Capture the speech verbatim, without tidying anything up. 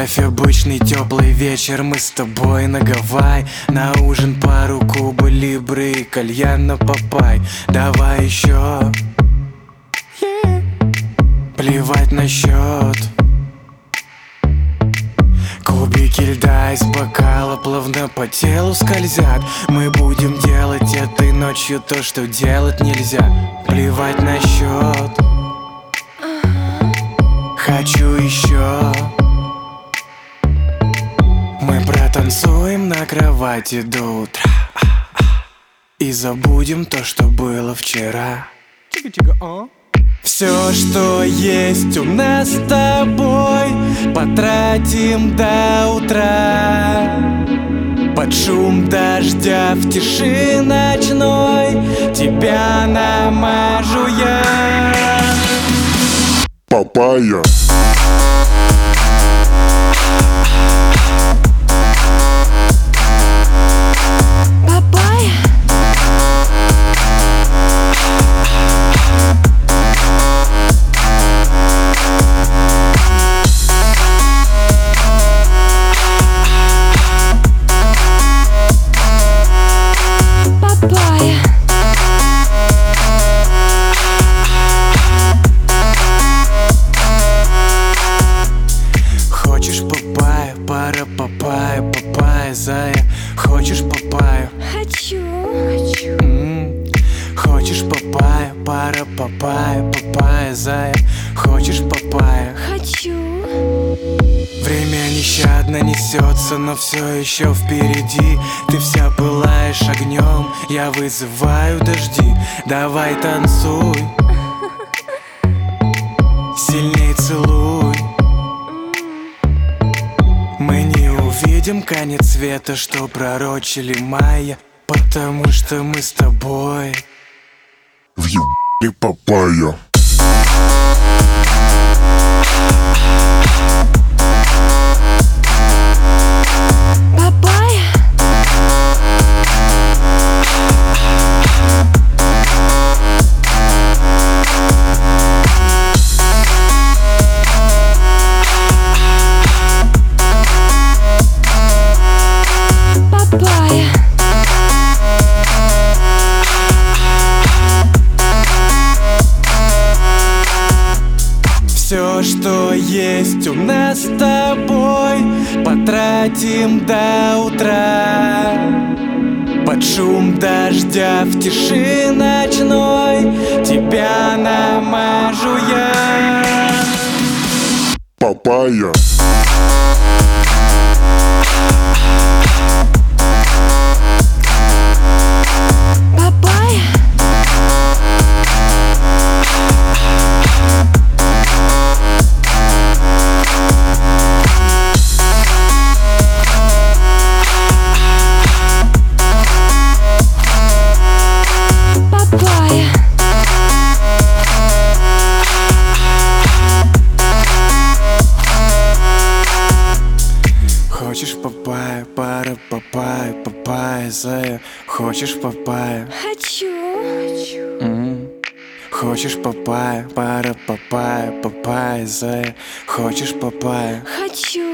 Представь обычный теплый вечер, мы с тобой на Гавайи. На ужин пару Куба Либры и кальян на Папай. Давай еще, плевать на счет. Кубики льда из бокала плавно по телу скользят. Мы будем делать этой ночью то, что делать нельзя. Плевать на счет. Хочу еще. Мы протанцуем на кровати до утра и забудем то, что было вчера. Все, что есть у нас с тобой, потратим до утра. Под шум дождя в тиши ночной тебя намажу я. Папайя. Пара папайя, папайя, зая. Хочешь папайю? Хочу, хочу. М-м. Хочешь папайя, пара папайя, папайя, зая. Хочешь папайя? Хочу. Время нещадно несется, но все еще впереди. Ты вся пылаешь огнем, я вызываю дожди. Давай танцуй, сильней целуй. Мы не увидим конец света, что пророчили майя, потому что мы с тобой Въебали папайя. Все, что есть у нас с тобой, потратим до утра. Под шум дождя в тиши ночной тебя намажу я. Папайя. Хочешь папайя, пара папайя, папайя, зая. Хочешь папайя? Хочу, хочу. М-м. Хочешь папайя, пара папайя, папайя, зая. Хочешь папайя? Хочу.